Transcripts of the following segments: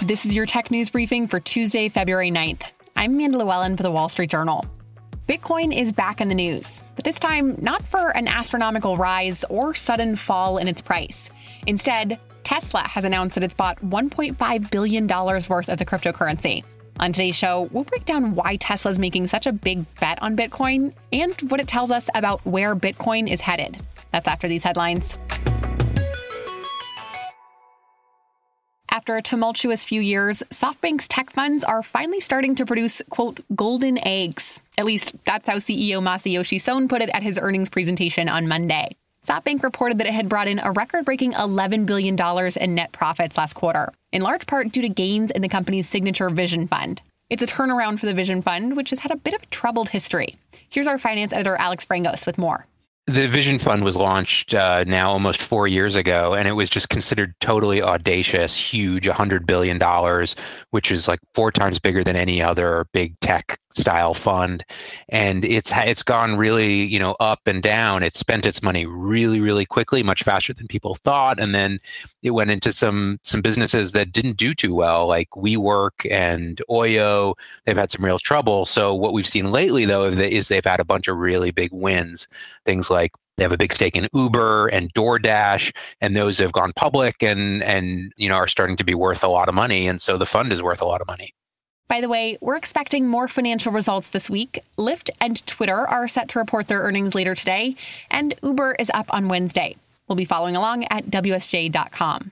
This is your tech news briefing for Tuesday, February 9th. I'm Amanda Llewellyn for the Wall Street Journal. Bitcoin is back in the news, but this time not for an astronomical rise or sudden fall in its price. Instead, Tesla has announced that it's bought $1.5 billion worth of the cryptocurrency. On today's show, we'll break down why Tesla's making such a big bet on Bitcoin and what it tells us about where Bitcoin is headed. That's after these headlines. After a tumultuous few years, SoftBank's tech funds are finally starting to produce, quote, golden eggs. At least that's how CEO Masayoshi Son put it at his earnings presentation on Monday. SoftBank reported that it had brought in a record-breaking $11 billion in net profits last quarter, in large part due to gains in the company's signature Vision Fund. It's a turnaround for the Vision Fund, which has had a bit of a troubled history. Here's our finance editor, Alex Frangos, with more. The Vision Fund was launched now almost 4 years ago, and it was just considered totally audacious, huge, $100 billion, which is like 4 times bigger than any other big tech style fund. And it's gone really, up and down. It spent its money really, really quickly, much faster than people thought. And then it went into some businesses that didn't do too well, like WeWork and Oyo. They've had some real trouble. So what we've seen lately, though, is they've had a bunch of really big wins. Things like they have a big stake in Uber and DoorDash, and those have gone public and are starting to be worth a lot of money. And so the fund is worth a lot of money. By the way, we're expecting more financial results this week. Lyft and Twitter are set to report their earnings later today, and Uber is up on Wednesday. We'll be following along at WSJ.com.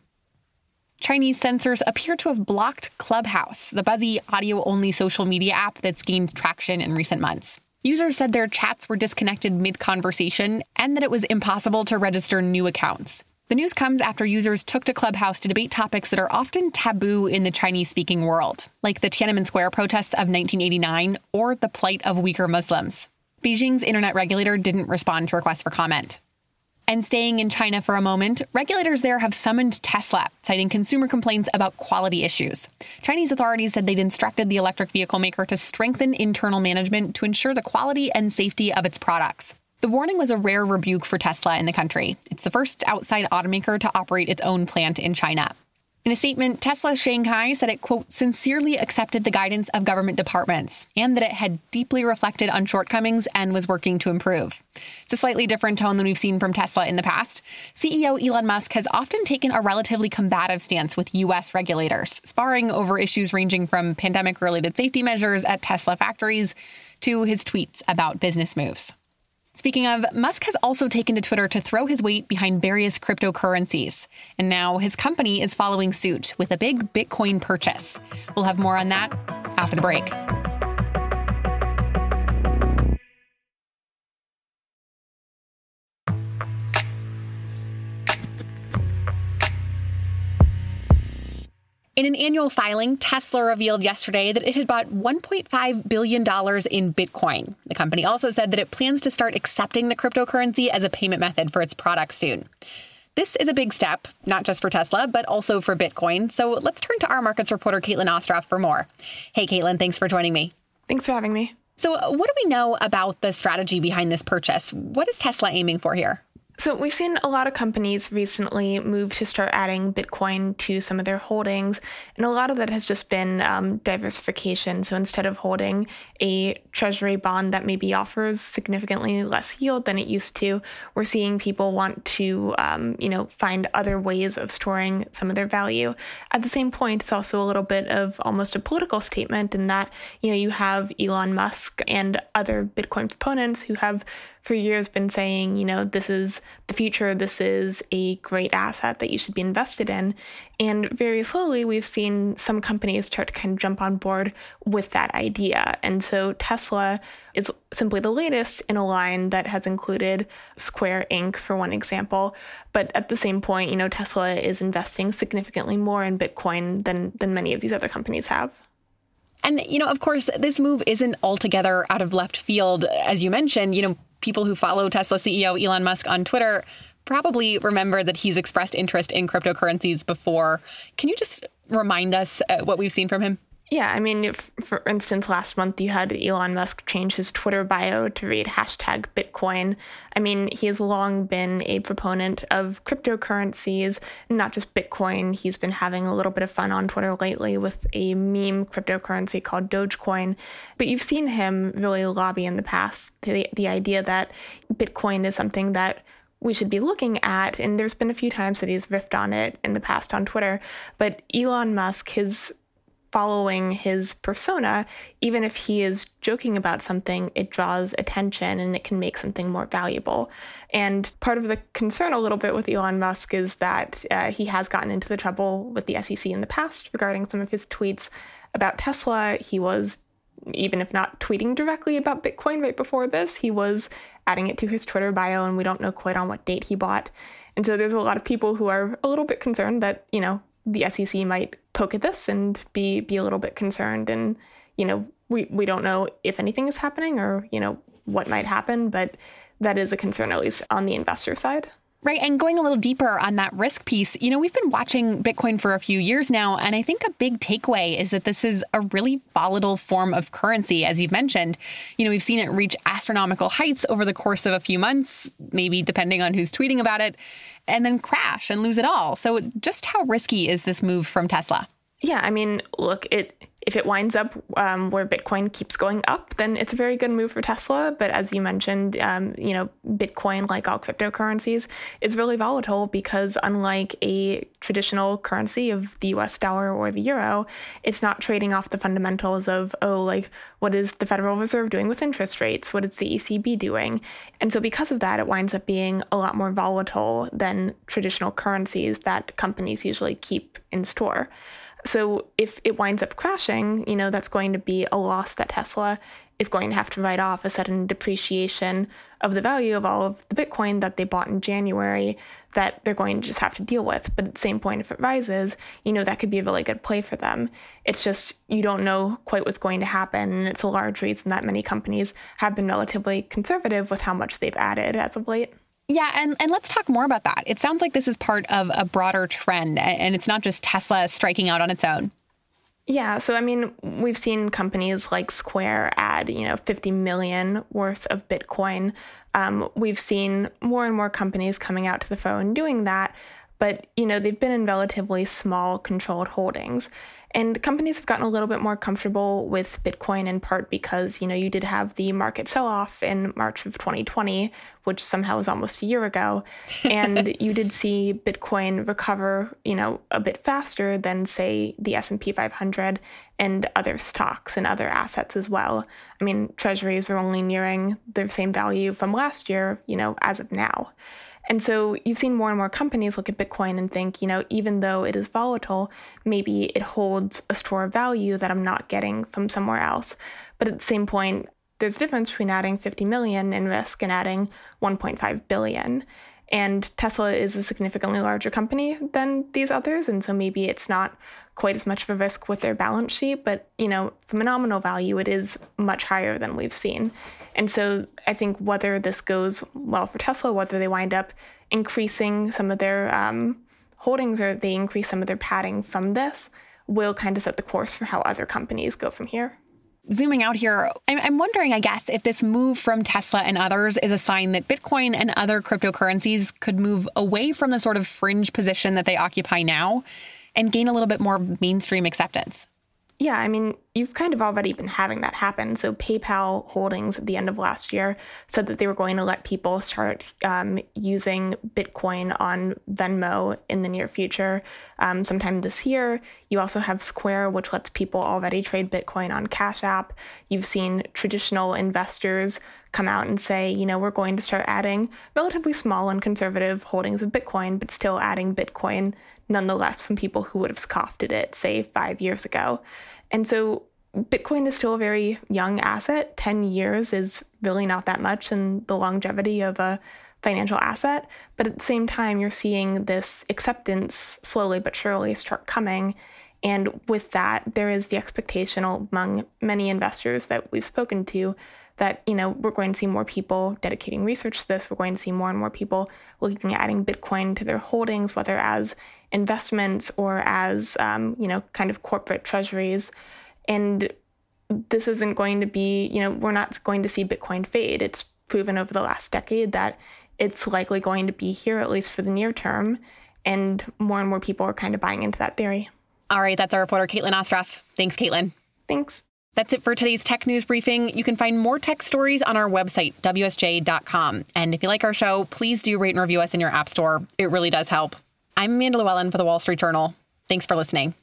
Chinese censors appear to have blocked Clubhouse, the buzzy audio-only social media app that's gained traction in recent months. Users said their chats were disconnected mid-conversation and that it was impossible to register new accounts. The news comes after users took to Clubhouse to debate topics that are often taboo in the Chinese-speaking world, like the Tiananmen Square protests of 1989 or the plight of Uyghur Muslims. Beijing's internet regulator didn't respond to requests for comment. And staying in China for a moment, regulators there have summoned Tesla, citing consumer complaints about quality issues. Chinese authorities said they'd instructed the electric vehicle maker to strengthen internal management to ensure the quality and safety of its products. The warning was a rare rebuke for Tesla in the country. It's the first outside automaker to operate its own plant in China. In a statement, Tesla Shanghai said it, quote, sincerely accepted the guidance of government departments and that it had deeply reflected on shortcomings and was working to improve. It's a slightly different tone than we've seen from Tesla in the past. CEO Elon Musk has often taken a relatively combative stance with U.S. regulators, sparring over issues ranging from pandemic-related safety measures at Tesla factories to his tweets about business moves. Speaking of, Musk has also taken to Twitter to throw his weight behind various cryptocurrencies. And now his company is following suit with a big Bitcoin purchase. We'll have more on that after the break. In an annual filing, Tesla revealed yesterday that it had bought $1.5 billion in Bitcoin. The company also said that it plans to start accepting the cryptocurrency as a payment method for its products soon. This is a big step, not just for Tesla, but also for Bitcoin. So let's turn to our markets reporter, Caitlin Ostroff, for more. Hey, Caitlin, thanks for joining me. Thanks for having me. So what do we know about the strategy behind this purchase? What is Tesla aiming for here? So we've seen a lot of companies recently move to start adding Bitcoin to some of their holdings, and a lot of that has just been diversification. So instead of holding a treasury bond that maybe offers significantly less yield than it used to, we're seeing people want to, find other ways of storing some of their value. At the same point, it's also a little bit of almost a political statement in that, you have Elon Musk and other Bitcoin proponents who have for years been saying, this is the future, this is a great asset that you should be invested in. And very slowly, we've seen some companies start to kind of jump on board with that idea. And so Tesla is simply the latest in a line that has included Square Inc., for one example. But at the same point, Tesla is investing significantly more in Bitcoin than many of these other companies have. And, of course, this move isn't altogether out of left field. As you mentioned, people who follow Tesla CEO Elon Musk on Twitter probably remember that he's expressed interest in cryptocurrencies before. Can you just remind us what we've seen from him? Yeah, I mean, for instance, last month you had Elon Musk change his Twitter bio to read hashtag Bitcoin. I mean, he has long been a proponent of cryptocurrencies, not just Bitcoin. He's been having a little bit of fun on Twitter lately with a meme cryptocurrency called Dogecoin. But you've seen him really lobby in the past the idea that Bitcoin is something that we should be looking at. And there's been a few times that he's riffed on it in the past on Twitter. But Elon Musk, his following his persona, even if he is joking about something, it draws attention and it can make something more valuable. And part of the concern a little bit with Elon Musk is that he has gotten into the trouble with the SEC in the past regarding some of his tweets about Tesla. He was, even if not tweeting directly about Bitcoin right before this, he was adding it to his Twitter bio, and we don't know quite on what date he bought. And so there's a lot of people who are a little bit concerned that, the SEC might poke at this and be a little bit concerned. And, we don't know if anything is happening or, what might happen, but that is a concern, at least on the investor side. Right. And going a little deeper on that risk piece, we've been watching Bitcoin for a few years now. And I think a big takeaway is that this is a really volatile form of currency, as you've mentioned. We've seen it reach astronomical heights over the course of a few months, maybe depending on who's tweeting about it, and then crash and lose it all. So just how risky is this move from Tesla? Yeah, I mean, look, if it winds up where Bitcoin keeps going up, then it's a very good move for Tesla. But as you mentioned, Bitcoin, like all cryptocurrencies, is really volatile because unlike a traditional currency of the US dollar or the euro, it's not trading off the fundamentals of, what is the Federal Reserve doing with interest rates? What is the ECB doing? And so because of that, it winds up being a lot more volatile than traditional currencies that companies usually keep in store. So if it winds up crashing, that's going to be a loss that Tesla is going to have to write off, a sudden depreciation of the value of all of the Bitcoin that they bought in January that they're going to just have to deal with. But at the same point, if it rises, that could be a really good play for them. It's just you don't know quite what's going to happen. And it's a large reason that many companies have been relatively conservative with how much they've added as of late. Yeah, and let's talk more about that. It sounds like this is part of a broader trend, and it's not just Tesla striking out on its own. Yeah, so I mean, we've seen companies like Square add, 50 million worth of Bitcoin. We've seen more and more companies coming out to the phone doing that, but, they've been in relatively small controlled holdings. And companies have gotten a little bit more comfortable with Bitcoin in part because, you did have the market sell-off in March of 2020, which somehow was almost a year ago. And you did see Bitcoin recover, a bit faster than, say, the S&P 500 and other stocks and other assets as well. I mean, treasuries are only nearing their same value from last year, as of now. And so you've seen more and more companies look at Bitcoin and think, even though it is volatile, maybe it holds a store of value that I'm not getting from somewhere else. But at the same point, there's a difference between adding 50 million in risk and adding 1.5 billion. And Tesla is a significantly larger company than these others. And so maybe it's not quite as much of a risk with their balance sheet, but, from a nominal value, it is much higher than we've seen. And so I think whether this goes well for Tesla, whether they wind up increasing some of their holdings or they increase some of their padding from this, will kind of set the course for how other companies go from here. Zooming out here, I'm wondering, I guess, if this move from Tesla and others is a sign that Bitcoin and other cryptocurrencies could move away from the sort of fringe position that they occupy now and gain a little bit more mainstream acceptance. Yeah, I mean, you've kind of already been having that happen. So PayPal Holdings at the end of last year said that they were going to let people start using Bitcoin on Venmo in the near future, sometime this year. You also have Square, which lets people already trade Bitcoin on Cash App. You've seen traditional investors come out and say, we're going to start adding relatively small and conservative holdings of Bitcoin, but still adding Bitcoin nonetheless from people who would have scoffed at it, say, 5 years ago. And so Bitcoin is still a very young asset. 10 years is really not that much in the longevity of a financial asset. But at the same time, you're seeing this acceptance slowly but surely start coming. And with that, there is the expectation among many investors that we've spoken to that, we're going to see more people dedicating research to this. We're going to see more and more people looking at adding Bitcoin to their holdings, whether as investments or as, kind of corporate treasuries. And this isn't going to be, we're not going to see Bitcoin fade. It's proven over the last decade that it's likely going to be here, at least for the near term. And more people are kind of buying into that theory. All right, that's our reporter, Caitlin Ostroff. Thanks, Caitlin. Thanks. That's it for today's tech news briefing. You can find more tech stories on our website, WSJ.com. And if you like our show, please do rate and review us in your app store. It really does help. I'm Amanda Llewellyn for the Wall Street Journal. Thanks for listening.